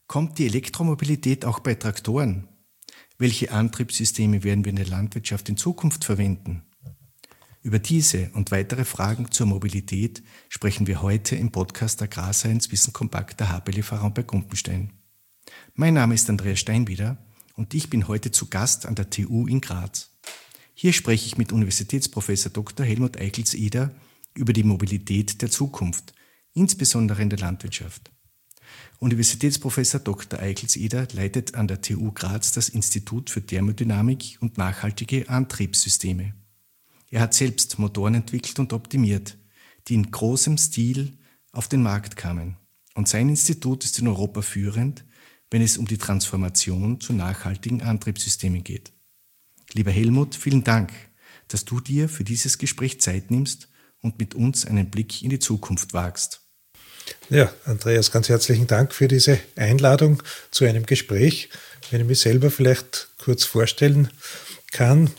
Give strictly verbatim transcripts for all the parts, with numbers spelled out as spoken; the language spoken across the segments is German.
Kommt die Elektromobilität auch bei Traktoren? Welche Antriebssysteme werden wir in der Landwirtschaft in Zukunft verwenden? Über diese und weitere Fragen zur Mobilität sprechen wir heute im Podcast Agrarscience Wissen Kompakt der H P L V bei Gumpenstein. Mein Name ist Andreas Steinbieder und ich bin heute zu Gast an der T U in Graz. Hier spreche ich mit Universitätsprofessor Doktor Helmut Eichels-Eder über die Mobilität der Zukunft, insbesondere in der Landwirtschaft. Universitätsprofessor Doktor Eichels-Eder leitet an der T U Graz das Institut für Thermodynamik und nachhaltige Antriebssysteme. Er hat selbst Motoren entwickelt und optimiert, die in großem Stil auf den Markt kamen. Und sein Institut ist in Europa führend, wenn es um die Transformation zu nachhaltigen Antriebssystemen geht. Lieber Helmut, vielen Dank, dass du dir für dieses Gespräch Zeit nimmst und mit uns einen Blick in die Zukunft wagst. Ja, Andreas, ganz herzlichen Dank für diese Einladung zu einem Gespräch. Wenn ich mich selber vielleicht kurz vorstellen kann,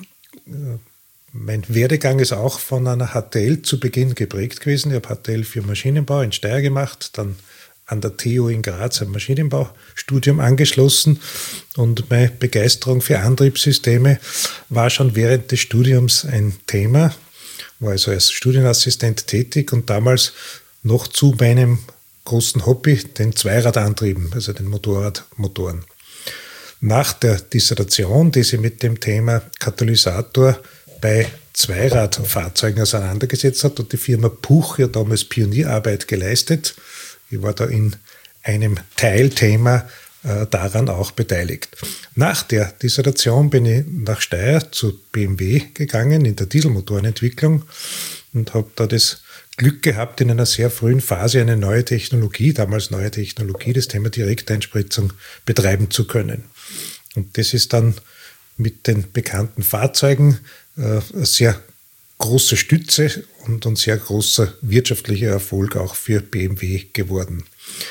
mein Werdegang ist auch von einer H T L zu Beginn geprägt gewesen. Ich habe H T L für Maschinenbau in Steyr gemacht, dann an der T U in Graz ein Maschinenbaustudium angeschlossen und meine Begeisterung für Antriebssysteme war schon während des Studiums ein Thema. War also als Studienassistent tätig und damals noch zu meinem großen Hobby, den Zweiradantrieben, also den Motorradmotoren. Nach der Dissertation, die sich mit dem Thema Katalysator bei Zweiradfahrzeugen auseinandergesetzt hat, hat die Firma Puch ja damals Pionierarbeit geleistet. Ich war da in einem Teilthema äh, daran auch beteiligt. Nach der Dissertation bin ich nach Steyr zu B M W gegangen in der Dieselmotorenentwicklung und habe da das Glück gehabt, in einer sehr frühen Phase eine neue Technologie, damals neue Technologie, das Thema Direkteinspritzung betreiben zu können. Und das ist dann mit den bekannten Fahrzeugen äh, eine sehr große Stütze und ein sehr großer wirtschaftlicher Erfolg auch für B M W geworden.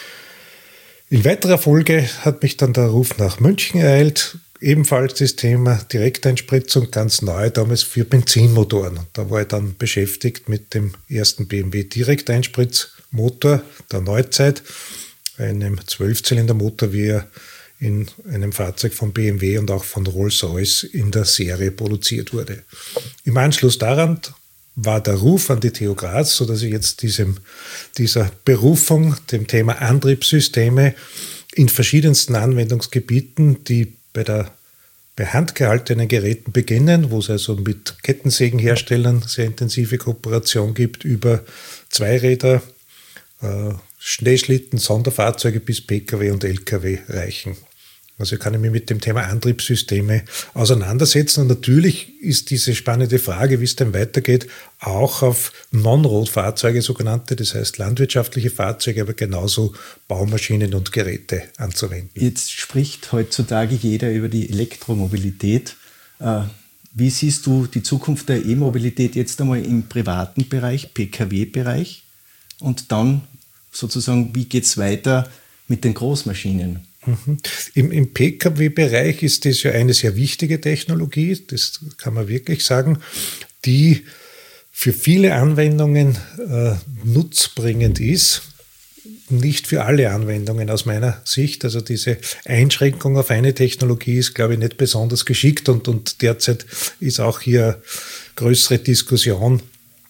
In weiterer Folge hat mich dann der Ruf nach München ereilt, ebenfalls das Thema Direkteinspritzung, ganz neu, damals für Benzinmotoren. Und da war ich dann beschäftigt mit dem ersten B M W Direkteinspritzmotor der Neuzeit, einem Zwölfzylindermotor, wie er in einem Fahrzeug von B M W und auch von Rolls-Royce in der Serie produziert wurde. Im Anschluss daran war der Ruf an die T U Graz, sodass ich jetzt diesem, dieser Berufung, dem Thema Antriebssysteme in verschiedensten Anwendungsgebieten, die bei der bei handgehaltenen Geräten beginnen, wo es also mit Kettensägenherstellern sehr intensive Kooperation gibt, über Zweiräder, äh, Schneeschlitten, Sonderfahrzeuge bis P K W und L K W reichen. Also kann ich mich mit dem Thema Antriebssysteme auseinandersetzen. Und natürlich ist diese spannende Frage, wie es denn weitergeht, auch auf Non-Road-Fahrzeuge, sogenannte, das heißt landwirtschaftliche Fahrzeuge, aber genauso Baumaschinen und Geräte anzuwenden. Jetzt spricht heutzutage jeder über die Elektromobilität. Wie siehst du die Zukunft der E-Mobilität jetzt einmal im privaten Bereich, P K W-Bereich? Und dann sozusagen, wie geht es weiter mit den Großmaschinen? Mhm. Im, Im P K W-Bereich ist das ja eine sehr wichtige Technologie, das kann man wirklich sagen, die für viele Anwendungen äh, nutzbringend ist. Nicht für alle Anwendungen aus meiner Sicht. Also diese Einschränkung auf eine Technologie ist, glaube ich, nicht besonders geschickt und, und derzeit ist auch hier größere Diskussion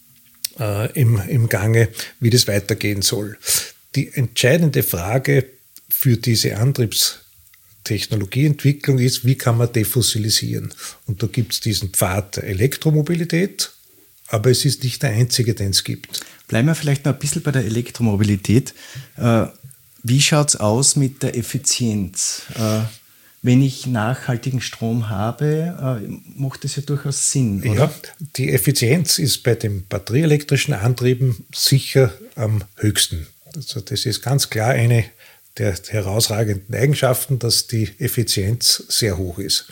äh, im, im Gange, wie das weitergehen soll. Die entscheidende Frage für diese Antriebstechnologieentwicklung ist, wie kann man defossilisieren? Und da gibt es diesen Pfad der Elektromobilität, aber es ist nicht der einzige, den es gibt. Bleiben wir vielleicht noch ein bisschen bei der Elektromobilität. Wie schaut es aus mit der Effizienz? Wenn ich nachhaltigen Strom habe, macht das ja durchaus Sinn, oder? Ja, die Effizienz ist bei den batterieelektrischen Antrieben sicher am höchsten. Also das ist ganz klar eine der herausragenden Eigenschaften, dass die Effizienz sehr hoch ist.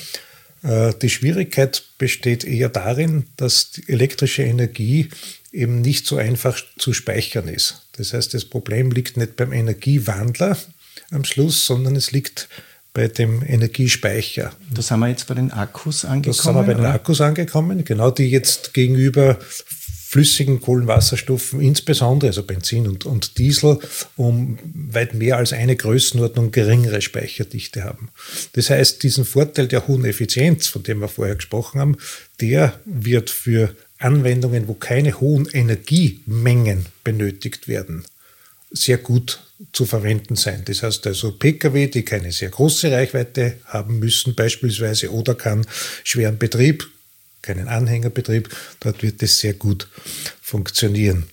Die Schwierigkeit besteht eher darin, dass die elektrische Energie eben nicht so einfach zu speichern ist. Das heißt, das Problem liegt nicht beim Energiewandler am Schluss, sondern es liegt bei dem Energiespeicher. Da sind wir jetzt bei den Akkus angekommen? Da sind wir bei den oder? Akkus angekommen, genau, die jetzt gegenüber flüssigen Kohlenwasserstoffen, insbesondere, also Benzin und, und Diesel, um weit mehr als eine Größenordnung geringere Speicherdichte haben. Das heißt, diesen Vorteil der hohen Effizienz, von dem wir vorher gesprochen haben, der wird für Anwendungen, wo keine hohen Energiemengen benötigt werden, sehr gut zu verwenden sein. Das heißt also Pkw, die keine sehr große Reichweite haben müssen beispielsweise oder keinen schweren Betrieb, keinen Anhängerbetrieb, dort wird es sehr gut funktionieren.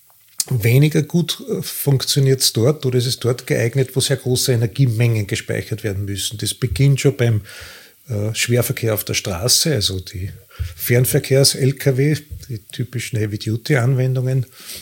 Weniger gut funktioniert es dort oder ist es dort geeignet, wo sehr große Energiemengen gespeichert werden müssen. Das beginnt schon beim äh, Schwerverkehr auf der Straße, also die Fernverkehrs-L K W, die typischen Heavy-Duty-Anwendungen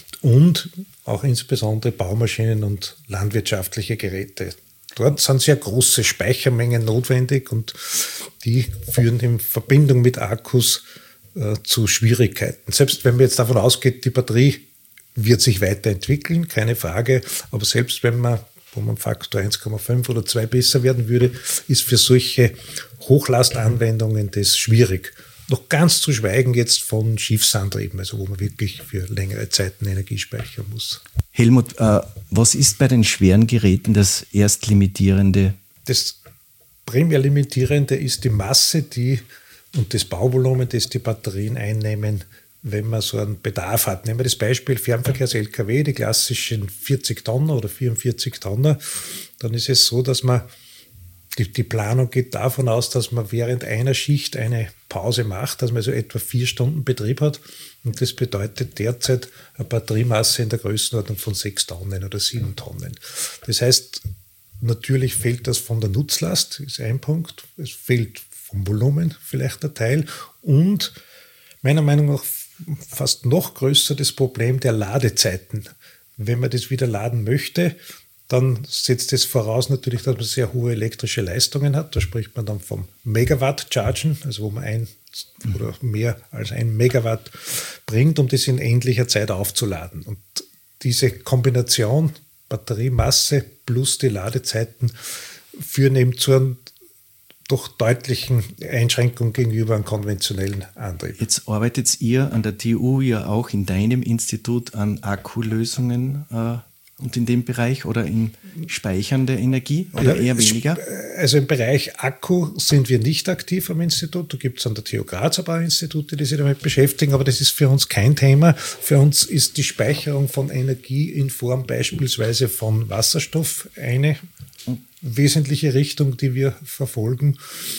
und auch insbesondere Baumaschinen und landwirtschaftliche Geräte. Dort sind sehr große Speichermengen notwendig und die führen in Verbindung mit Akkus äh, zu Schwierigkeiten. Selbst wenn man jetzt davon ausgeht, die Batterie wird sich weiterentwickeln, keine Frage, aber selbst wenn man, wo man Faktor eins Komma fünf oder zwei besser werden würde, ist für solche Hochlastanwendungen das schwierig. Noch ganz zu schweigen jetzt von Schiffsantrieben, also wo man wirklich für längere Zeiten Energie speichern muss. Helmut, äh, was ist bei den schweren Geräten das Erstlimitierende? Das primär Limitierende ist die Masse die und das Bauvolumen, das die Batterien einnehmen, wenn man so einen Bedarf hat. Nehmen wir das Beispiel Fernverkehrs-L K W, die klassischen vierzig Tonner oder vierundvierzig Tonner. Dann ist es so, dass man Die, die Planung geht davon aus, dass man während einer Schicht eine Pause macht, dass man also etwa vier Stunden Betrieb hat. Und das bedeutet derzeit eine Batteriemasse in der Größenordnung von sechs Tonnen oder sieben Tonnen. Das heißt, natürlich fehlt das von der Nutzlast, ist ein Punkt. Es fehlt vom Volumen vielleicht ein Teil. Und meiner Meinung nach fast noch größer das Problem der Ladezeiten. Wenn man das wieder laden möchte, dann setzt es voraus natürlich, dass man sehr hohe elektrische Leistungen hat. Da spricht man dann vom Megawatt-Chargen, also wo man ein oder mehr als ein Megawatt bringt, um das in ähnlicher Zeit aufzuladen. Und diese Kombination Batteriemasse plus die Ladezeiten führen eben zu einer doch deutlichen Einschränkung gegenüber einem konventionellen Antrieb. Jetzt arbeitet ihr an der T U ja auch in deinem Institut an Akkulösungen äh und in dem Bereich oder in speichernde Energie oder eher weniger? Also im Bereich Akku sind wir nicht aktiv am Institut. Da gibt es an der T U Graz ein paar Institute, die sich damit beschäftigen, aber das ist für uns kein Thema. Für uns ist die Speicherung von Energie in Form beispielsweise von Wasserstoff eine wesentliche Richtung, die wir verfolgen.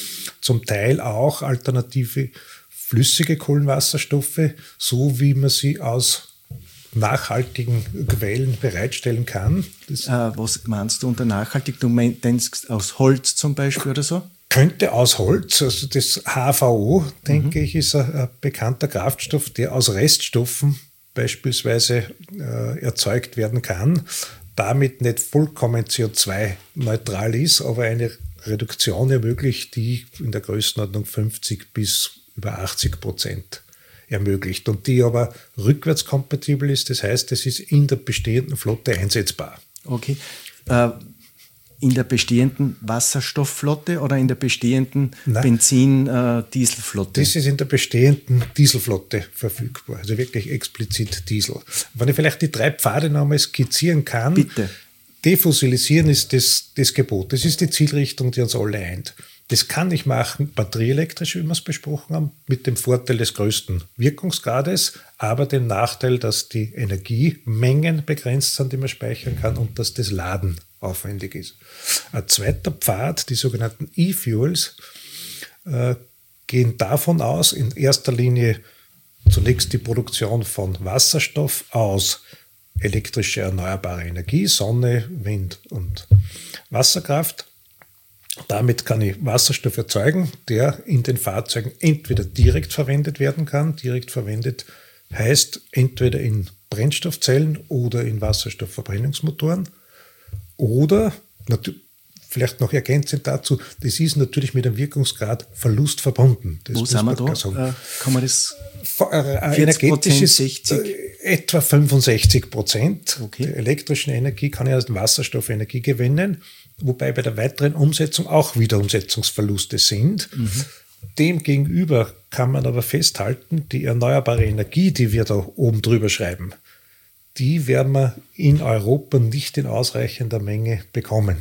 Zum Teil auch alternative flüssige Kohlenwasserstoffe, so wie man sie aus nachhaltigen Quellen bereitstellen kann. Das äh, was meinst du unter nachhaltig? Du denkst aus Holz zum Beispiel oder so? Könnte aus Holz, also das H V O, denke mhm. ich, ist ein, ein bekannter Kraftstoff, der aus Reststoffen beispielsweise äh, erzeugt werden kann, damit nicht vollkommen C O zwei neutral ist, aber eine Reduktion ermöglicht, die in der Größenordnung fünfzig bis über achtzig Prozent ermöglicht und die aber rückwärtskompatibel ist. Das heißt, es ist in der bestehenden Flotte einsetzbar. Okay. Äh, in der bestehenden Wasserstoffflotte oder in der bestehenden Benzin-Dieselflotte? Das ist in der bestehenden Dieselflotte verfügbar, also wirklich explizit Diesel. Wenn ich vielleicht die drei Pfade nochmal skizzieren kann. Bitte. Defossilisieren ist das, das Gebot. Das ist die Zielrichtung, die uns alle eint. Das kann ich machen, batterieelektrisch, wie wir es besprochen haben, mit dem Vorteil des größten Wirkungsgrades, aber dem Nachteil, dass die Energiemengen begrenzt sind, die man speichern kann und dass das Laden aufwendig ist. Ein zweiter Pfad, die sogenannten E-Fuels, äh, gehen davon aus, in erster Linie zunächst die Produktion von Wasserstoff aus elektrische erneuerbare Energie, Sonne, Wind und Wasserkraft. Damit kann ich Wasserstoff erzeugen, der in den Fahrzeugen entweder direkt verwendet werden kann. Direkt verwendet heißt entweder in Brennstoffzellen oder in Wasserstoffverbrennungsmotoren. Oder, vielleicht noch ergänzend dazu, das ist natürlich mit einem Wirkungsgrad Verlust verbunden. Das Wo sind wir da? Äh, kann man das energetisch ist sechzig? Etwa fünfundsechzig Prozent okay. der elektrischen Energie kann ich aus der Wasserstoffenergie gewinnen, wobei bei der weiteren Umsetzung auch wieder Umsetzungsverluste sind. Mhm. Demgegenüber kann man aber festhalten, die erneuerbare Energie, die wir da oben drüber schreiben, die werden wir in Europa nicht in ausreichender Menge bekommen.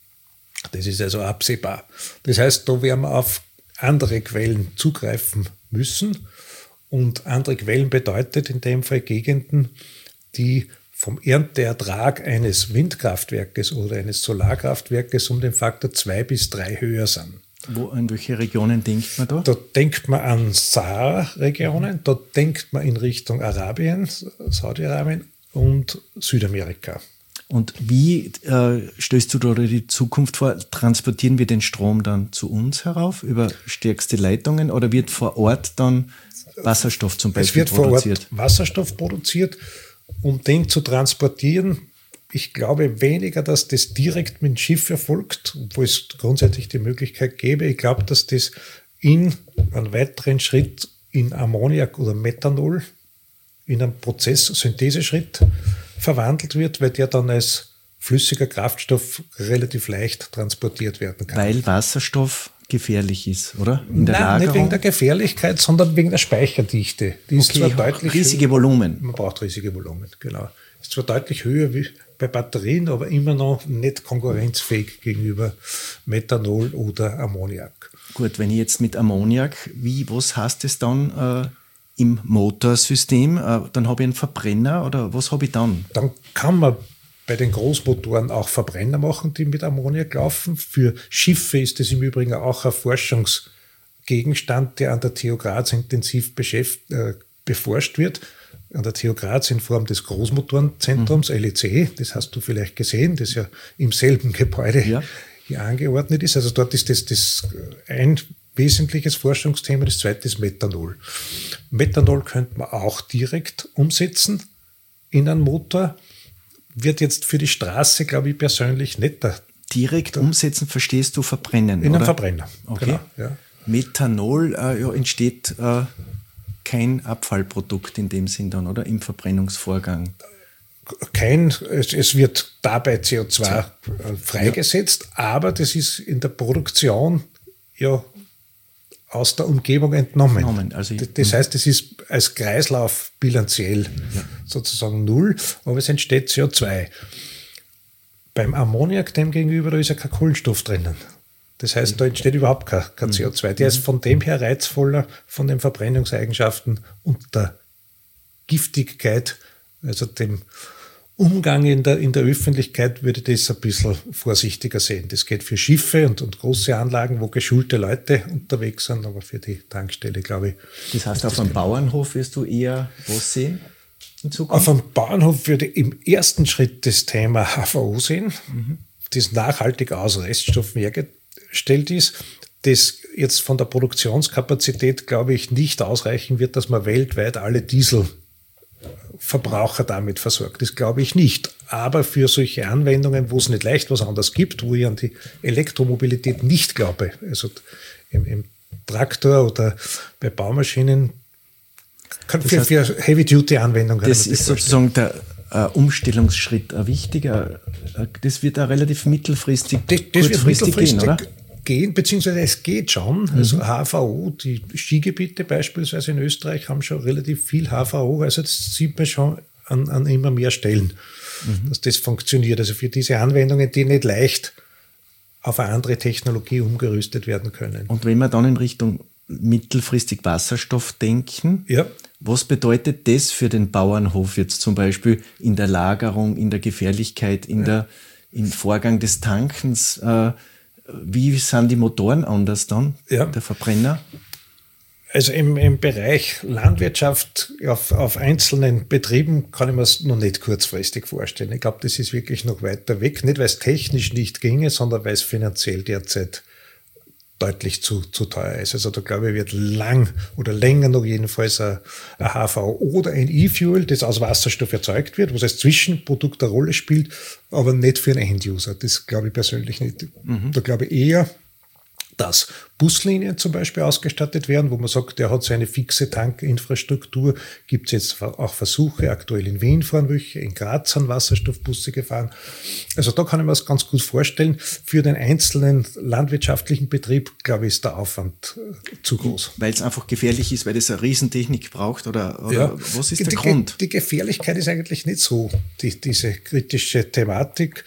Das ist also absehbar. Das heißt, da werden wir auf andere Quellen zugreifen müssen. Und andere Quellen bedeutet in dem Fall Gegenden, die vom Ernteertrag eines Windkraftwerkes oder eines Solarkraftwerkes um den Faktor zwei bis drei höher sind. Wo, an welche Regionen denkt man da? Da denkt man an Sahara-Regionen, da denkt man in Richtung Arabien, Saudi-Arabien und Südamerika. Und wie äh, stellst du da die Zukunft vor? Transportieren wir den Strom dann zu uns herauf über stärkste Leitungen oder wird vor Ort dann Wasserstoff zum Beispiel produziert? Es wird vor Ort Wasserstoff produziert, um den zu transportieren. Ich glaube weniger, dass das direkt mit dem Schiff erfolgt, obwohl es grundsätzlich die Möglichkeit gäbe. Ich glaube, dass das in einem weiteren Schritt in Ammoniak oder Methanol in einem Prozess-Syntheseschritt verwandelt wird, weil der dann als flüssiger Kraftstoff relativ leicht transportiert werden kann. Weil Wasserstoff gefährlich ist, oder? In der Nein, Lagerung? nicht wegen der Gefährlichkeit, sondern wegen der Speicherdichte. Die ist okay, zwar deutlich riesige höher, Volumen. Man braucht riesige Volumen, genau. Ist zwar deutlich höher wie bei Batterien, aber immer noch nicht konkurrenzfähig gegenüber Methanol oder Ammoniak. Gut, wenn ich jetzt mit Ammoniak, wie, was heißt es dann äh, im Motorsystem? Äh, dann habe ich einen Verbrenner oder was habe ich dann? Dann kann man bei den Großmotoren auch Verbrenner machen, die mit Ammoniak laufen. Für Schiffe ist das im Übrigen auch ein Forschungsgegenstand, der an der T U Graz intensiv beschäft, äh, beforscht wird. An der T U Graz in Form des Großmotorenzentrums, mhm. L E C, das hast du vielleicht gesehen, das ja im selben Gebäude ja. hier angeordnet ist. Also dort ist das, das ein wesentliches Forschungsthema, das zweite ist Methanol. Methanol könnte man auch direkt umsetzen in einen Motor, wird jetzt für die Straße, glaube ich, persönlich nicht der, direkt der, umsetzen, verstehst du, verbrennen? In oder? einem Verbrenner, okay. Genau, ja. Methanol äh, ja, entsteht äh, kein Abfallprodukt in dem Sinn dann, oder? Im Verbrennungsvorgang. Kein, es, es wird dabei C O zwei ja. freigesetzt, ja. aber das ist in der Produktion ja aus der Umgebung entnommen. entnommen. Also ich, das heißt, es ist als Kreislauf bilanziell ja. sozusagen null, aber es entsteht C O zwei. Beim Ammoniak demgegenüber, da ist ja kein Kohlenstoff drinnen. Das heißt, da entsteht überhaupt kein, kein C O zwei. Der ist von dem her reizvoller, von den Verbrennungseigenschaften und der Giftigkeit, also dem Umgang in der, in der Öffentlichkeit, würde das ein bisschen vorsichtiger sehen. Das geht für Schiffe und, und große Anlagen, wo geschulte Leute unterwegs sind, aber für die Tankstelle, glaube ich. Das heißt, auf einem Bauernhof wirst du eher was sehen in Zukunft? Auf einem Bauernhof würde im ersten Schritt das Thema H V O sehen, mhm. das nachhaltig aus Reststoffen hergestellt ist, das jetzt von der Produktionskapazität, glaube ich, nicht ausreichen wird, dass man weltweit alle Diesel Verbraucher damit versorgt. Das glaube ich nicht. Aber für solche Anwendungen, wo es nicht leicht was anderes gibt, wo ich an die Elektromobilität nicht glaube, also im, im Traktor oder bei Baumaschinen, kann für, für Heavy-Duty-Anwendungen. Das ist sozusagen der äh, Umstellungsschritt ein wichtiger. Äh, das wird auch relativ mittelfristig, das, das kurzfristig wird mittelfristig gehen, oder? Gehen, beziehungsweise es geht schon. Mhm. Also H V O, die Skigebiete beispielsweise in Österreich haben schon relativ viel H V O, also das sieht man schon an, an immer mehr Stellen, mhm. dass das funktioniert. Also für diese Anwendungen, die nicht leicht auf eine andere Technologie umgerüstet werden können. Und wenn wir dann in Richtung mittelfristig Wasserstoff denken, ja. was bedeutet das für den Bauernhof jetzt zum Beispiel in der Lagerung, in der Gefährlichkeit, in ja. der, im Vorgang des Tankens? Äh, Wie sind die Motoren anders dann, ja. der Verbrenner? Also im, im Bereich Landwirtschaft auf, auf einzelnen Betrieben kann ich mir es noch nicht kurzfristig vorstellen. Ich glaube, das ist wirklich noch weiter weg. Nicht, weil es technisch nicht ginge, sondern weil es finanziell derzeit deutlich zu, zu teuer ist. Also da glaube ich, wird lang oder länger noch jedenfalls ein, ein H V O oder ein E-Fuel, das aus Wasserstoff erzeugt wird, was als Zwischenprodukt eine Rolle spielt, aber nicht für einen End-User. Das glaube ich persönlich nicht. Mhm. Da glaube ich eher dass Buslinien zum Beispiel ausgestattet werden, wo man sagt, der hat seine fixe Tankinfrastruktur. Gibt es jetzt auch Versuche, aktuell in Wien fahren welche, in Graz sind Wasserstoffbusse gefahren. Also da kann ich mir das ganz gut vorstellen. Für den einzelnen landwirtschaftlichen Betrieb, glaube ich, ist der Aufwand zu groß. Weil es einfach gefährlich ist, weil das eine Riesentechnik braucht oder, oder ja, was ist der die, Grund? Die Gefährlichkeit ist eigentlich nicht so, die, diese kritische Thematik.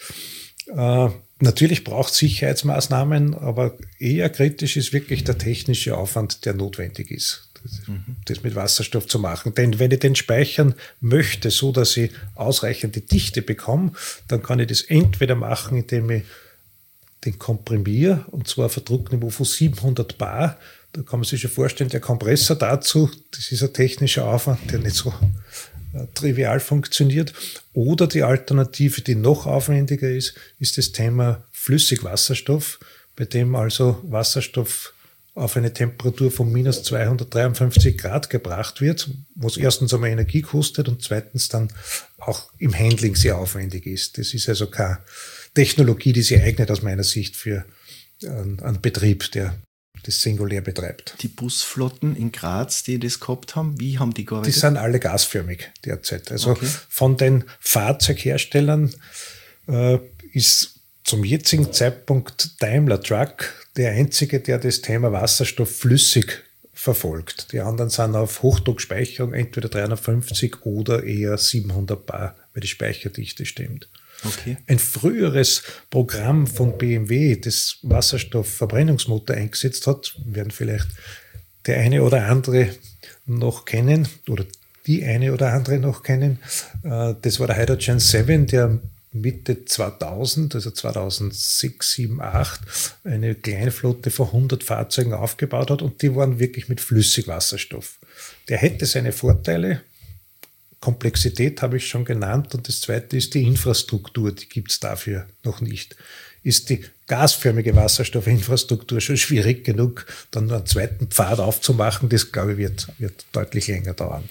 Äh, Natürlich braucht es Sicherheitsmaßnahmen, aber eher kritisch ist wirklich der technische Aufwand, der notwendig ist, das, mhm. das mit Wasserstoff zu machen. Denn wenn ich den speichern möchte, so dass ich ausreichende Dichte bekomme, dann kann ich das entweder machen, indem ich den komprimiere, und zwar auf ein Druckniveau von siebenhundert Bar. Da kann man sich schon vorstellen, der Kompressor dazu, das ist ein technischer Aufwand, der nicht so trivial funktioniert. Oder die Alternative, die noch aufwendiger ist, ist das Thema Flüssigwasserstoff, bei dem also Wasserstoff auf eine Temperatur von minus zweihundertdreiundfünfzig Grad gebracht wird, was erstens einmal Energie kostet und zweitens dann auch im Handling sehr aufwendig ist. Das ist also keine Technologie, die sich eignet aus meiner Sicht für einen, einen Betrieb, der das singulär betreibt. Die Busflotten in Graz, die das gehabt haben, wie haben die gearbeitet? Die sind alle gasförmig derzeit. Also okay. Von den Fahrzeugherstellern äh, ist zum jetzigen Zeitpunkt Daimler Truck der einzige, der das Thema Wasserstoff flüssig verfolgt. Die anderen sind auf Hochdruckspeicherung, entweder dreihundertfünfzig oder eher siebenhundert Bar, weil die Speicherdichte stimmt. Okay. Ein früheres Programm von B M W, das Wasserstoffverbrennungsmotor eingesetzt hat, werden vielleicht der eine oder andere noch kennen oder die eine oder andere noch kennen. Das war der Hydrogen sieben, der Mitte zweitausend, also zweitausendsechs, sieben, acht, eine Kleinflotte von hundert Fahrzeugen aufgebaut hat und die waren wirklich mit Flüssigwasserstoff. Der hätte seine Vorteile. Komplexität habe ich schon genannt und das zweite ist die Infrastruktur, die gibt es dafür noch nicht. Ist die gasförmige Wasserstoffinfrastruktur schon schwierig genug, dann einen zweiten Pfad aufzumachen, das glaube ich wird, wird deutlich länger dauern.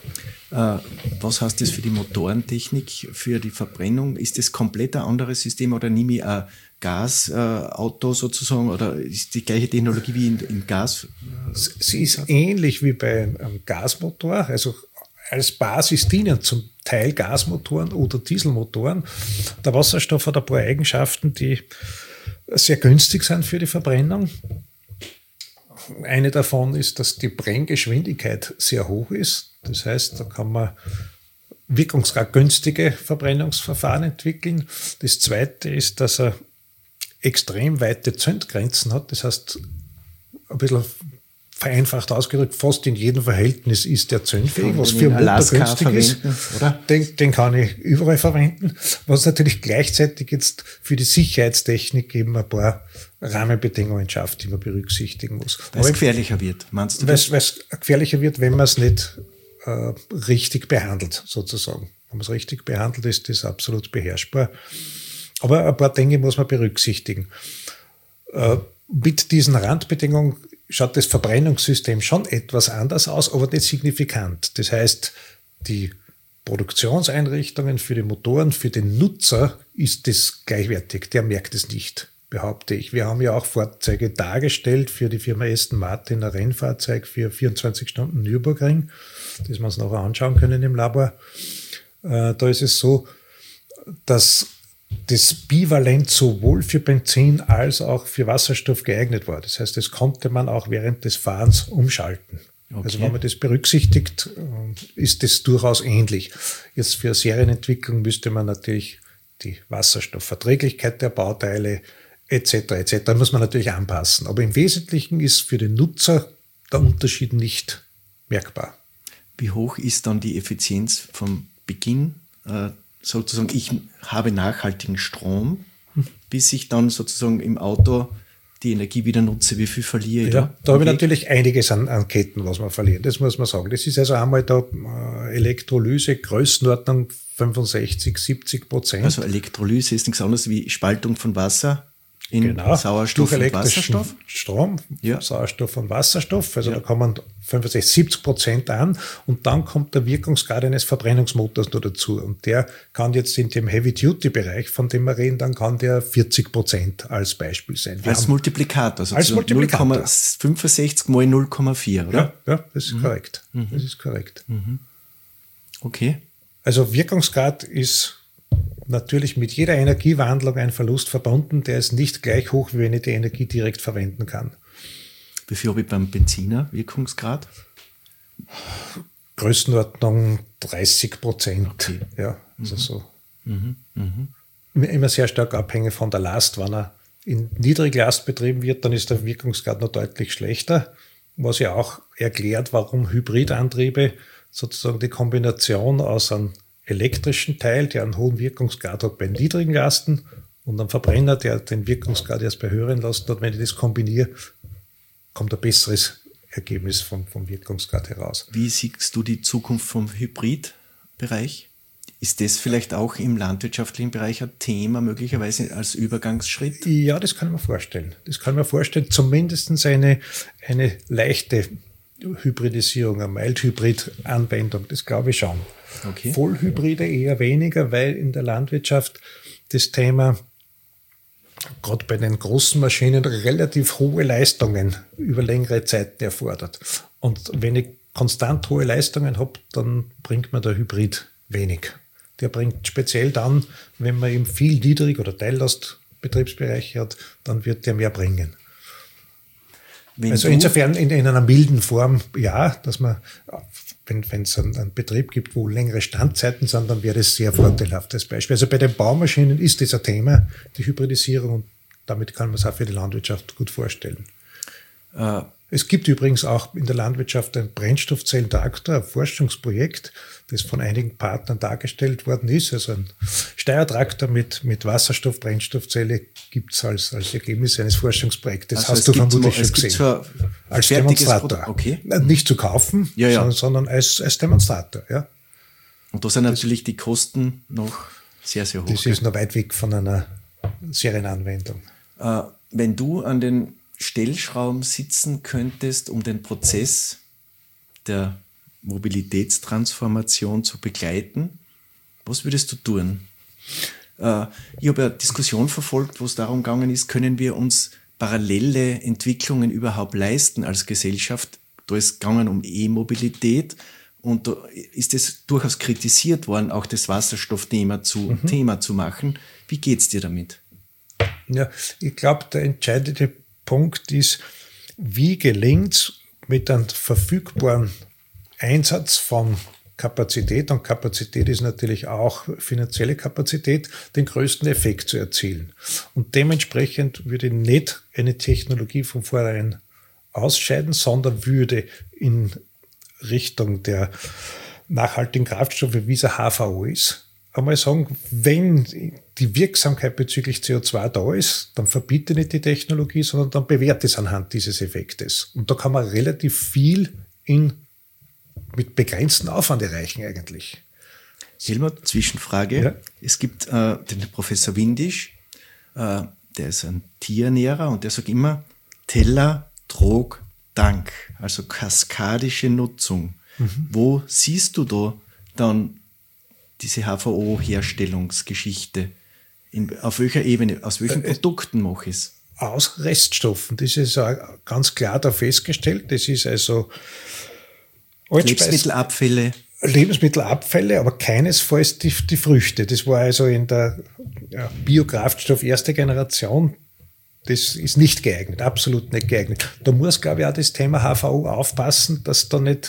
Äh, was heißt das für die Motorentechnik, für die Verbrennung? Ist das komplett ein anderes System oder nehme ich ein Gasauto äh, sozusagen oder ist die gleiche Technologie wie in, in Gas? Sie ist ähnlich wie bei einem Gasmotor, also als Basis dienen zum Teil Gasmotoren oder Dieselmotoren. Der Wasserstoff hat ein paar Eigenschaften, die sehr günstig sind für die Verbrennung. Eine davon ist, dass die Brenngeschwindigkeit sehr hoch ist. Das heißt, da kann man wirkungsgrad günstige Verbrennungsverfahren entwickeln. Das zweite ist, dass er extrem weite Zündgrenzen hat. Das heißt, ein bisschen vereinfacht ausgedrückt, fast in jedem Verhältnis ist der zündfähig, was für Motor günstig ist. Oder? Den, den kann ich überall verwenden, was natürlich gleichzeitig jetzt für die Sicherheitstechnik eben ein paar Rahmenbedingungen schafft, die man berücksichtigen muss. Weil es gefährlicher wird, meinst du? Weil es gefährlicher wird, wenn man es nicht äh, richtig behandelt, sozusagen. Wenn man es richtig behandelt, ist das absolut beherrschbar. Aber ein paar Dinge muss man berücksichtigen. Äh, mit diesen Randbedingungen schaut das Verbrennungssystem schon etwas anders aus, aber nicht signifikant. Das heißt, die Produktionseinrichtungen für die Motoren, für den Nutzer ist das gleichwertig. Der merkt es nicht, behaupte ich. Wir haben ja auch Fahrzeuge dargestellt für die Firma Aston Martin, ein Rennfahrzeug für vierundzwanzig Stunden Nürburgring, das wir uns nachher anschauen können im Labor. Da ist es so, dass das bivalent sowohl für Benzin als auch für Wasserstoff geeignet war. Das heißt, das konnte man auch während des Fahrens umschalten. Okay. Also wenn man das berücksichtigt, ist das durchaus ähnlich. Jetzt für Serienentwicklung müsste man natürlich die Wasserstoffverträglichkeit der Bauteile et cetera et cetera muss man natürlich anpassen. Aber im Wesentlichen ist für den Nutzer der Unterschied nicht merkbar. Wie hoch ist dann die Effizienz vom Beginn? Äh, sozusagen, ich habe nachhaltigen Strom, bis ich dann sozusagen im Auto die Energie wieder nutze. Wie viel verliere ich ja, da? Da okay. habe ich natürlich einiges an, an Ketten, was man verliert. Das muss man sagen. Das ist also einmal da äh, Elektrolyse, Größenordnung fünfundsechzig, siebzig Prozent. Also Elektrolyse ist nichts anderes wie Spaltung von Wasser in genau, Sauerstoff und Wasserstoff? Strom, ja. Sauerstoff und Wasserstoff, also ja. da kommen fünfundsechzig, siebzig Prozent an und dann kommt der Wirkungsgrad eines Verbrennungsmotors noch dazu und der kann jetzt in dem Heavy-Duty-Bereich, von dem wir reden, dann kann der vierzig Prozent als Beispiel sein. Wir als Multiplikator, also als Multiplikator. null Komma fünfundsechzig mal null Komma vier, oder? Ja, ja, das ist mhm. korrekt. Mhm. Das ist korrekt. Mhm. Okay. Also Wirkungsgrad ist natürlich mit jeder Energiewandlung ein Verlust verbunden, der ist nicht gleich hoch, wie wenn ich die Energie direkt verwenden kann. Wie viel habe ich beim Benziner Wirkungsgrad? Größenordnung dreißig Prozent. Okay. Ja, also mhm. so. Mhm. Mhm. Immer sehr stark abhängig von der Last. Wenn er in Niedriglast betrieben wird, dann ist der Wirkungsgrad noch deutlich schlechter, was ja auch erklärt, warum Hybridantriebe sozusagen die Kombination aus einem elektrischen Teil, der einen hohen Wirkungsgrad hat bei niedrigen Lasten und einem Verbrenner, der den Wirkungsgrad erst bei höheren Lasten hat. Wenn ich das kombiniere, kommt ein besseres Ergebnis vom, vom Wirkungsgrad heraus. Wie siehst du die Zukunft vom Hybridbereich? Ist das vielleicht auch im landwirtschaftlichen Bereich ein Thema, möglicherweise als Übergangsschritt? Ja, das kann ich mir vorstellen. Das kann ich mir vorstellen. Zumindest eine, eine leichte Hybridisierung, eine Mild-Hybrid-Anwendung, das glaube ich schon. Okay. Vollhybride eher weniger, weil in der Landwirtschaft das Thema gerade bei den großen Maschinen relativ hohe Leistungen über längere Zeiten erfordert. Und wenn ich konstant hohe Leistungen habe, dann bringt mir der Hybrid wenig. Der bringt speziell dann, wenn man eben viel Niedrig- oder Teillastbetriebsbereiche hat, dann wird der mehr bringen. Wenn also insofern in, in einer milden Form, ja, dass man, wenn es einen, einen Betrieb gibt, wo längere Standzeiten sind, dann wäre das sehr vorteilhaftes Beispiel. Also bei den Baumaschinen ist das ein Thema, die Hybridisierung, und damit kann man es auch für die Landwirtschaft gut vorstellen. Äh, es gibt übrigens auch in der Landwirtschaft einen Brennstoffzellentraktor, ein Forschungsprojekt, das von einigen Partnern dargestellt worden ist. Also ein Steuertraktor mit, mit Wasserstoff-Brennstoffzelle gibt es als, als Ergebnis eines Forschungsprojektes. Das also hast du vermutlich schon gesehen. So als Demonstrator. Okay. Nicht zu kaufen, ja, ja. sondern, sondern als, als Demonstrator. Ja. Und da sind natürlich die Kosten noch sehr, sehr hoch. Das ist noch weit weg von einer Serienanwendung. Äh, wenn du an den Stellschrauben sitzen könntest, um den Prozess der Mobilitätstransformation zu begleiten, was würdest du tun? Äh, ich habe eine Diskussion verfolgt, wo es darum gegangen ist, können wir uns parallele Entwicklungen überhaupt leisten als Gesellschaft? Da ist es gegangen um E-Mobilität und da ist es durchaus kritisiert worden, auch das Wasserstoffthema zu, mhm. Thema zu machen. Wie geht es dir damit? Ja, ich glaube, der entscheidende Punkt ist, wie gelingt es mit einem verfügbaren Einsatz von Kapazität, und Kapazität ist natürlich auch finanzielle Kapazität, den größten Effekt zu erzielen. Und dementsprechend würde ich nicht eine Technologie von vornherein ausscheiden, sondern würde in Richtung der nachhaltigen Kraftstoffe, wie es ein H V O ist, einmal sagen, wenn die Wirksamkeit bezüglich C O zwei da ist, dann verbiete nicht die Technologie, sondern dann bewerte es anhand dieses Effektes. Und da kann man relativ viel in, mit begrenztem Aufwand erreichen eigentlich. Helmut, Zwischenfrage. Ja? Es gibt äh, den Professor Windisch, äh, der ist ein Tierernährer und der sagt immer Teller, Trog, Dank, also kaskadische Nutzung. Mhm. Wo siehst du da dann diese H V O-Herstellungsgeschichte? In, auf welcher Ebene, aus welchen äh, Produkten mache ich es? Aus Reststoffen. Das ist auch ganz klar da festgestellt. Das ist also Lebensmittelabfälle. Lebensmittelabfälle, aber keinesfalls die, die Früchte. Das war also in der ja, Biokraftstoff erste Generation. Das ist nicht geeignet, absolut nicht geeignet. Da muss, glaube ich, auch das Thema H V O aufpassen, dass da nicht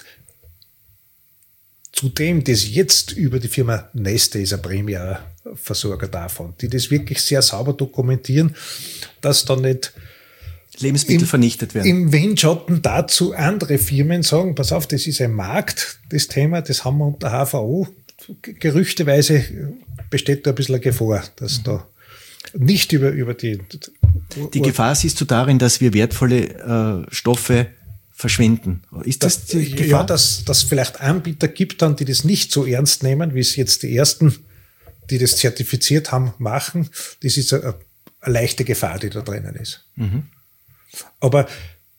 zudem, das jetzt über die Firma Neste ist, ein Primärversorger davon, die das wirklich sehr sauber dokumentieren, dass da nicht Lebensmittel im, vernichtet werden. Im Windschatten dazu andere Firmen sagen, pass auf, das ist ein Markt, das Thema, das haben wir unter H V O. Gerüchteweise besteht da ein bisschen eine Gefahr, dass mhm. da nicht über, über die... Die Gefahr siehst du darin, dass wir wertvolle äh, Stoffe verschwinden. Ist das, das die Gefahr? Ja, dass es vielleicht Anbieter gibt dann, die das nicht so ernst nehmen, wie es jetzt die ersten, die das zertifiziert haben, machen. Das ist ein, ein eine leichte Gefahr, die da drinnen ist. Mhm. Aber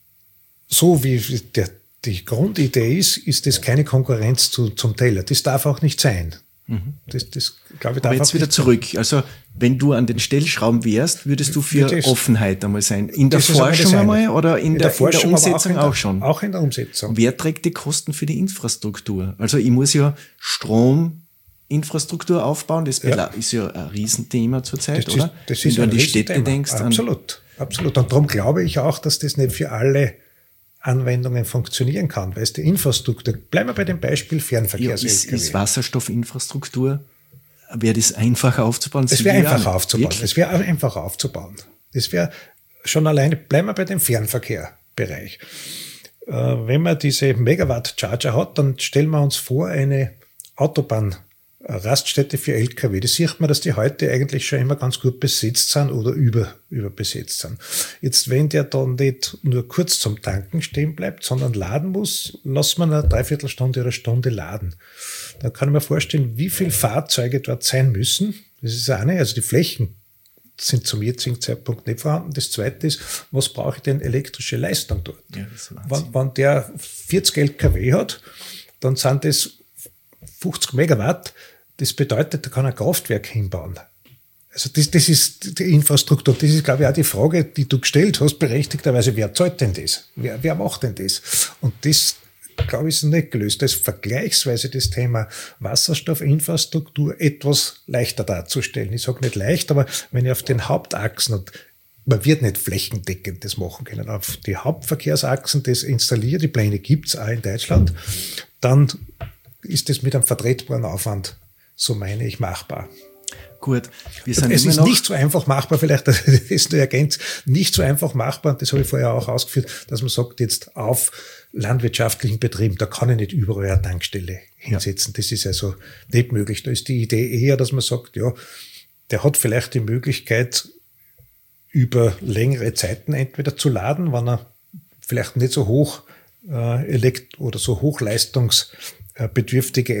so wie der, die Grundidee ist, ist das keine Konkurrenz zu, zum Teller. Das darf auch nicht sein. Mhm. Das, das, glaube ich, darf Aber jetzt auch wieder nicht zurück. Sein. Also wenn du an den Stellschrauben wärst, würdest du für das, Offenheit einmal sein. In der Forschung einmal oder in, in der, der, Forschung, in der Umsetzung auch, auch schon? Auch in der Umsetzung. Wer trägt die Kosten für die Infrastruktur? Also ich muss ja Strominfrastruktur aufbauen. Das ja. ist ja ein Riesenthema zurzeit, das oder? Ist, das wenn ist du an die Städte denkst. Absolut, absolut. Und darum glaube ich auch, dass das nicht für alle Anwendungen funktionieren kann, weil es die Infrastruktur, bleiben wir bei dem Beispiel Fernverkehrs-L K W. Ja, ist, ist Wasserstoffinfrastruktur, wäre das einfacher aufzubauen? Es wäre einfacher aufzubauen. Es wäre einfacher aufzubauen. Es wäre schon alleine, bleiben wir bei dem Fernverkehrbereich. Äh, wenn man diese Megawatt-Charger hat, dann stellen wir uns vor, eine Autobahn-Raststätte für L K W. Das sieht man, dass die heute eigentlich schon immer ganz gut besetzt sind oder über, überbesetzt sind. Jetzt, wenn der dann nicht nur kurz zum Tanken stehen bleibt, sondern laden muss, lassen wir eine Dreiviertelstunde oder eine Stunde laden. Dann kann ich mir vorstellen, wie viele Fahrzeuge dort sein müssen. Das ist das eine, also die Flächen sind zum jetzigen Zeitpunkt nicht vorhanden. Das zweite ist, was brauche ich denn elektrische Leistung dort? Ja, das ist wenn, wenn der vierzig L K W hat, dann sind das fünfzig Megawatt. Das bedeutet, da kann ein Kraftwerk hinbauen. Also das, das ist die Infrastruktur. Das ist, glaube ich, auch die Frage, die du gestellt hast, berechtigterweise, wer zahlt denn das? Wer, wer macht denn das? Und das, glaube ich, ist nicht gelöst. Das ist vergleichsweise das Thema Wasserstoffinfrastruktur etwas leichter darzustellen. Ich sage nicht leicht, aber wenn ich auf den Hauptachsen, und man wird nicht flächendeckend das machen können, auf die Hauptverkehrsachsen das installiert, die Pläne gibt es auch in Deutschland, dann ist das mit einem vertretbaren Aufwand, so meine ich, machbar. Gut. Wir sind es immer ist noch nicht so einfach machbar, vielleicht, das ist nur ergänzt, nicht so einfach machbar, und das habe ich vorher auch ausgeführt, dass man sagt, jetzt auf landwirtschaftlichen Betrieben, da kann ich nicht überall eine Tankstelle hinsetzen. Ja. Das ist also nicht möglich. Da ist die Idee eher, dass man sagt, ja, der hat vielleicht die Möglichkeit, über längere Zeiten entweder zu laden, wenn er vielleicht nicht so hoch äh, elekt- oder so hochleistungsbedürftige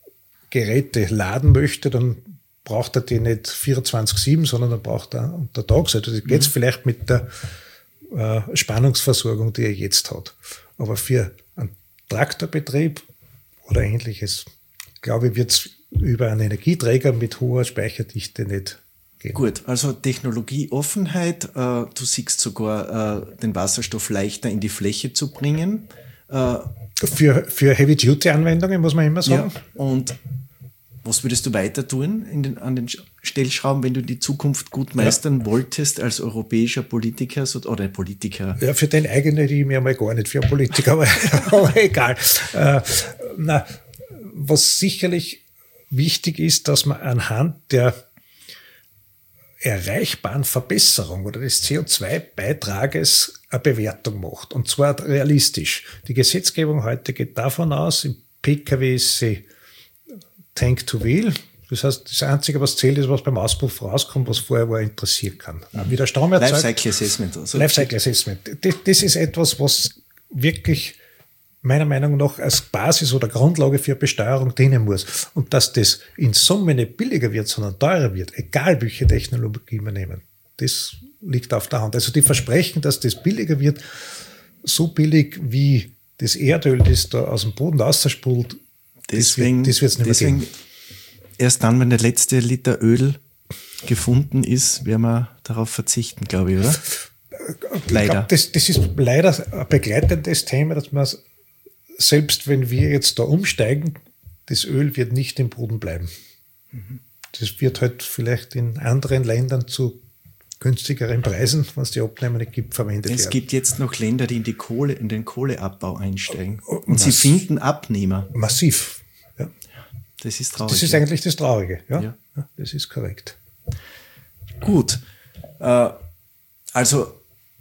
Geräte laden möchte, dann braucht er die nicht vierundzwanzig sieben, sondern dann braucht er untertags. Also das geht es mhm. vielleicht mit der äh, Spannungsversorgung, die er jetzt hat. Aber für einen Traktorbetrieb oder Ähnliches, glaube ich, wird es über einen Energieträger mit hoher Speicherdichte nicht gehen. Gut, also Technologieoffenheit, äh, du siehst sogar äh, den Wasserstoff leichter in die Fläche zu bringen. Äh, für für Heavy-Duty-Anwendungen, muss man immer sagen. Ja, und was würdest du weiter tun in den, an den Stellschrauben, wenn du die Zukunft gut meistern ja. wolltest als europäischer Politiker oder Politiker? Ja, für den eigene die ich mir mal gar nicht für einen Politiker, aber, aber egal. Äh, na, was sicherlich wichtig ist, dass man anhand der erreichbaren Verbesserung oder des C O zwei Beitrages eine Bewertung macht. Und zwar realistisch. Die Gesetzgebung heute geht davon aus, im P K W ist sie Tank to Wheel. Das heißt, das Einzige, was zählt, ist, was beim Auspuff rauskommt, was vorher war, interessieren kann. Wie der Strom erzeugt. Lifecycle Assessment. Also Lifecycle Assessment. Das, das ist etwas, was wirklich meiner Meinung nach als Basis oder Grundlage für Besteuerung dienen muss. Und dass das in Summe nicht billiger wird, sondern teurer wird, egal welche Technologie wir nehmen, das liegt auf der Hand. Also die Versprechen, dass das billiger wird, so billig wie das Erdöl, das da aus dem Boden rausspult, deswegen, das wird es nicht deswegen mehr geben. Erst dann, wenn der letzte Liter Öl gefunden ist, werden wir darauf verzichten, glaube ich, oder? Leider. Ich glaub, das, das ist leider ein begleitendes Thema, dass man, selbst wenn wir jetzt da umsteigen, das Öl wird nicht im Boden bleiben. Mhm. Das wird halt vielleicht in anderen Ländern zu günstigeren Preisen, wenn es die Abnehmer nicht gibt, verwendet werden. Es gibt jetzt noch Länder, die in die Kohle, in den Kohleabbau einsteigen. Und Mass- sie finden Abnehmer. Massiv. Ja. Das ist traurig. Das ist eigentlich das Traurige. Ja, ja. ja, das ist korrekt. Gut. Äh, also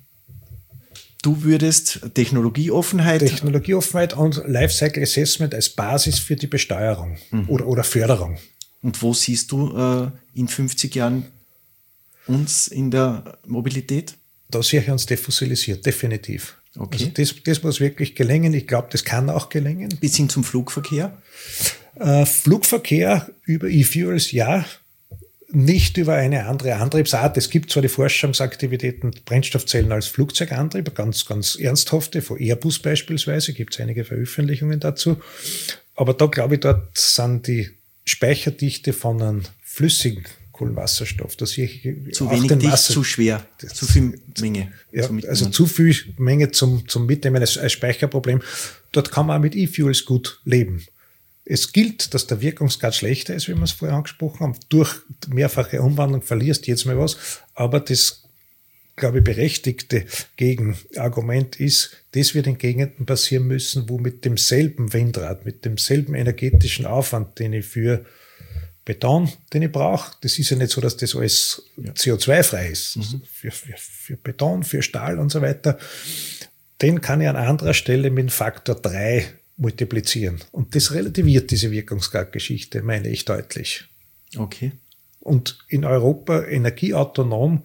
du würdest Technologieoffenheit... Technologieoffenheit und Lifecycle Assessment als Basis für die Besteuerung mhm. oder, oder Förderung. Und wo siehst du äh, in fünfzig Jahren uns in der Mobilität? Da sehe ich uns defossilisiert, definitiv. Okay. Also das, das muss wirklich gelingen. Ich glaube, das kann auch gelingen. Bis hin zum Flugverkehr? Äh, Flugverkehr über E-Fuels, ja. nicht über eine andere Antriebsart. Es gibt zwar die Forschungsaktivitäten, Brennstoffzellen als Flugzeugantrieb, ganz, ganz ernsthafte, von Airbus beispielsweise, gibt es einige Veröffentlichungen dazu. Aber da glaube ich, dort sind die Speicherdichte von einem flüssigen Kohlenwasserstoff, dass ich zu wenig dicht, Wasser, zu schwer, zu viel Menge. Ja, also zu viel Menge zum, zum Mitnehmen als, als Speicherproblem. Dort kann man auch mit E-Fuels gut leben. Es gilt, dass der Wirkungsgrad schlechter ist, wie wir es vorher angesprochen haben. Durch mehrfache Umwandlung verlierst du jetzt mal was. Aber das, glaube ich, berechtigte Gegenargument ist, das wird in Gegenden passieren müssen, wo mit demselben Windrad, mit demselben energetischen Aufwand, den ich für Beton, den ich brauche, das ist ja nicht so, dass das alles ja. C O zwei frei ist. Mhm. Also für, für, für Beton, für Stahl und so weiter. Den kann ich an anderer Stelle mit Faktor drei multiplizieren. Und das relativiert diese Wirkungsgradgeschichte, meine ich deutlich. Okay. Und in Europa energieautonom,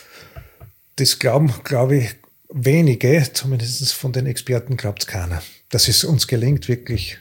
das glauben, glaube ich, wenige, zumindest von den Experten glaubt es keiner, dass es uns gelingt, wirklich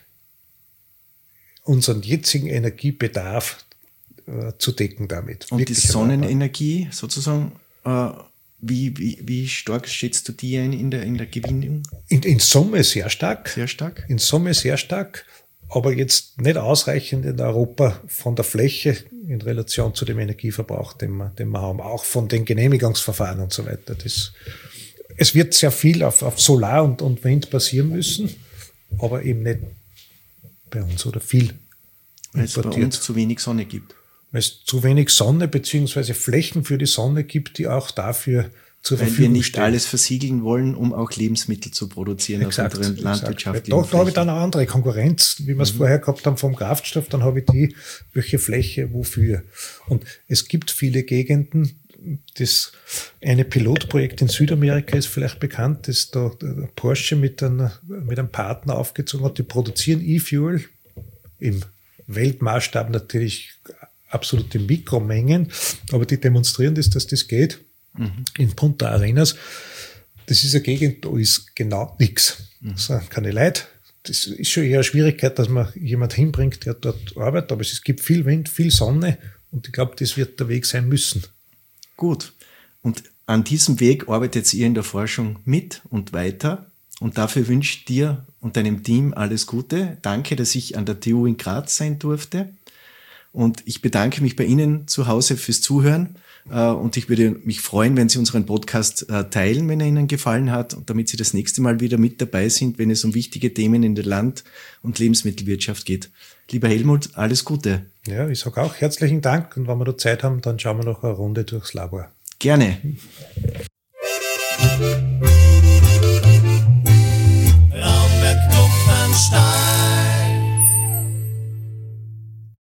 unseren jetzigen Energiebedarf äh, zu decken damit. Und wirklich die Sonnenenergie sozusagen, äh, wie, wie, wie stark schätzt du die ein in der, in der Gewinnung? In, in Summe sehr stark. Sehr stark? In Summe sehr stark, aber jetzt nicht ausreichend in Europa von der Fläche in Relation zu dem Energieverbrauch, den wir, den wir haben, auch von den Genehmigungsverfahren und so weiter. Das, es wird sehr viel auf, auf Solar und, und Wind passieren müssen, aber eben nicht bei uns oder viel. Weil es bei uns zu wenig Sonne gibt. Weil es zu wenig Sonne bzw. Flächen für die Sonne gibt, die auch dafür zur Weil Verfügung wir nicht stehen. alles versiegeln wollen, um auch Lebensmittel zu produzieren Exakt, auf unseren landwirtschaftlichen Da, da habe ich dann eine andere Konkurrenz, wie wir es mhm. vorher gehabt haben vom Kraftstoff, dann habe ich die, welche Fläche, wofür. Und es gibt viele Gegenden, das eine Pilotprojekt in Südamerika ist vielleicht bekannt, das da Porsche mit, einer, mit einem Partner aufgezogen hat, die produzieren E-Fuel im Weltmaßstab natürlich absolute Mikromengen, aber die demonstrieren das, dass das geht mhm. in Punta Arenas. Das ist eine Gegend, da ist genau nichts. Mhm. Das sind keine Leute. Das ist schon eher eine Schwierigkeit, dass man jemand hinbringt, der dort arbeitet, aber es gibt viel Wind, viel Sonne und ich glaube, das wird der Weg sein müssen. Gut. Und an diesem Weg arbeitet ihr in der Forschung mit und weiter. Und dafür wünsche ich dir und deinem Team alles Gute. Danke, dass ich an der T U in Graz sein durfte. Und ich bedanke mich bei Ihnen zu Hause fürs Zuhören. Und ich würde mich freuen, wenn Sie unseren Podcast teilen, wenn er Ihnen gefallen hat. Und damit Sie das nächste Mal wieder mit dabei sind, wenn es um wichtige Themen in der Land- und Lebensmittelwirtschaft geht. Lieber Helmut, alles Gute. Ja, ich sage auch herzlichen Dank. Und wenn wir da Zeit haben, dann schauen wir noch eine Runde durchs Labor. Gerne.